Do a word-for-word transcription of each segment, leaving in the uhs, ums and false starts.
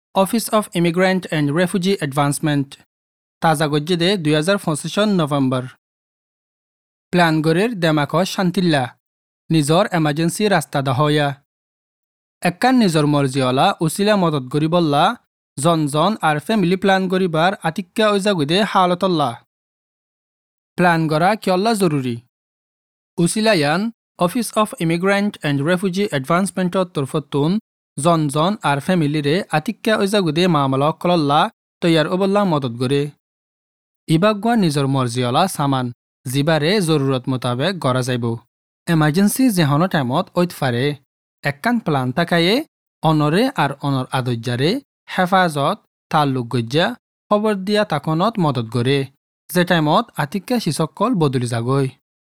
office of immigrant and refugee advancement তাজা গজ্জিদে দুই হাজার পঁচিশ নভেম্বর প্ল্যান গরের দেমাক শান্তিল্লা নিজর এমার্জেন্সি রাস্তা দহয়া একান নিজর মর্জিওয়ালা উচিলা মদত গরিবল্লা জন জন আর ফ্যামিলি প্ল্যান গরিবার আতিক্কা ওইজাগুদে হালতল্লা প্ল্যান গড়া কিয়ল্লা জরুরি উচিলায়ান office of immigrant and refugee এডভান্সমেন্টর তরফতুন জন জন আর ফ্যামিলিরে আতিক্কা ওইজাগুদে মামলা কলল্লা তৈয়ার ওবল্লা মদত গরে ইবাগুয়া নিজর মর্জিওয়ালা সামান জিবারে জরুরত মোতাবেক গড়া যাইব এমার্জেন্সি যেহনো টাইমত ঐত ফারে একখান প্লান থাকায়ে অনরে আর অনর আদর্যারে হেফাজত তাল্লুক গজ্জা খবর দিয়া তাকনত মদত গরে যে টাইমত আতিক্কা শিসকল বদলি যাগৈ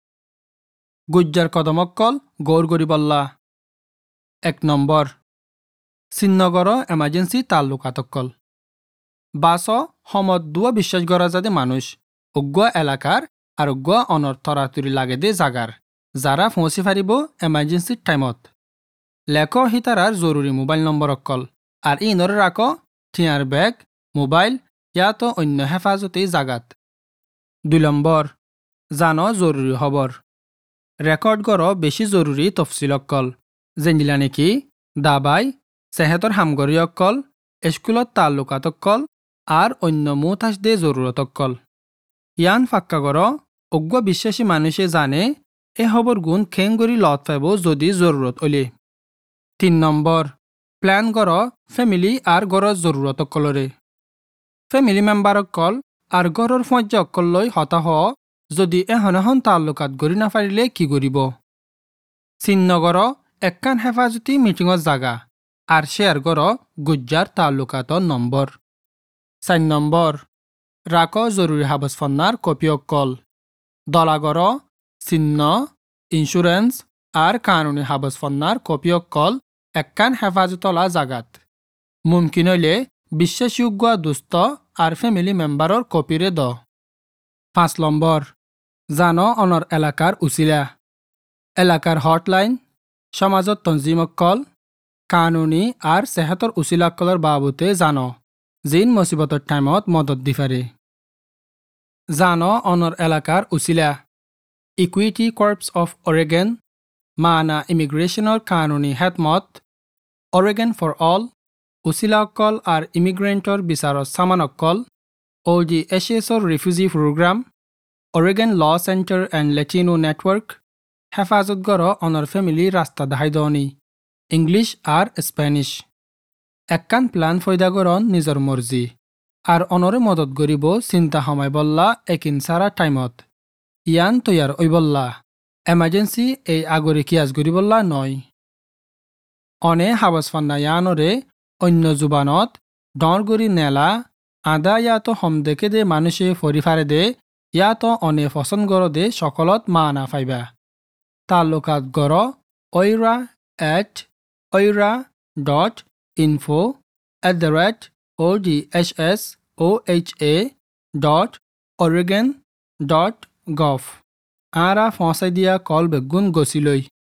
গুজ্জার কদমক্কল গৌর গরিবল্লা এক নম্বর শ্রীনগর এমার্জেন্সি তাল্লুক আতক্কল বাস সমত দুয়া বিশ্বাস করা যাতে মানুষ উগ্গুয়া এলাকার আর উগ্গুয়া অনর তরাতুরি লাগে দে জাগার যারা পৌঁছি ফারিব এমার্জেন্সি টাইমত লেখ হিতারার জরুরি মোবাইল নম্বর অক্কল আর ইনরে রাখ থিয়ার ব্যাগ মোবাইল ইয়াত অন্য হেফাজতি জাগাত দুই নম্বর জানো জরুরি খবর রেকর্ড গড় বেশি জরুরি তফসিল অক্কল যেনিলা নেকি দাবাই সেহেতর হামগরি অক্কল স্কুলত তাল্লুকাত অক্কল আর অন্য মুতাস দে জরুরত অক্কল ইয়ান ফাক্কা গড় অজ্ঞ বিশ্বাসী মানুষে জানে এ খবর গুণ খেংগরি লত পাব যদি জরুরত ওলে তিন নম্বর প্ল্যান গড় ফ্যামিলি আর গড়র জরুরত অক্কলরে ফ্যামিলি মেম্বার অক্কল আর গড়র ফজ্জা অক্কল লৈ হতাহ যদি এহন এখন তাল্লুকাত গড়ি না পারিলে কি করিব শ্রীনগর একখান হেফাজতি মিটিংত জাগা আর শেয়ার গড় গুজ্জার তাল্লুকাতর নম্বর চার নম্বর রাক জরুরি হাবসফন্নার কপি অক্কল দলাগড় চিহ্ন ইন্স্যুরেন্স আর কানুনি হাবসফন্নার কপি অক্কল একখান হেফাজতলা জাগাত মুমকিন হইলে বিশ্বাসযোগ্য দুস্থ আর ফ্যামিলি মেম্বারর কপিরে দ পাঁচ নম্বর জানো অনর এলাকার উচিলা এলাকার হটলাইন সমাজত তঞ্জিমক্কল কানুনি আর সেহতর উচিলাক্কলর বাবুতে জানো জিন মুসিবতর টাইমত মদত দিফারে জানো অনর এলাকার উচিলা ইকুইটি কর্পস অফ অরেগন মানা ইমিগ্রেশনের কানুনি হেতমত অরেগন ফর অল উচিলা অক্কল আর ইমিগ্রেন্টর বিচারত সামান অক্কল ও জি এসএসর refugee program Oregon law center and Latino network হেফাজত গড় অনর ফ্যামিলি রাস্তা দাহাইদনি ইংলিশ আর স্প্যানিশ একখান প্ল্যান ফয়দাগরণ নিজর মর্জি আর অনরে মদত গরিব চিন্তা সময় বল্লা একিন সারা টাইমত ইয়ান তৈয়ার ওইবল্লা এমার্জেন্সি এই আগরে কিয়াজ গরিবল্লা নয় অনে হাবসফান্না ইয়ানরে অন্য জুবানত ডরগরি নেলা আদা ইয়াত হম দেখে দে মানুষে ফরিফারে দে ইয়াত অনে পছন্দ গড় দে সকলত মা না ফাইবা তাল্লুকাত গড় ঐরা এট ঐরা dot info at the rate odshsoha dot oregon dot gov ara ফসাই দিয়া কল বেগুন গছিলৈ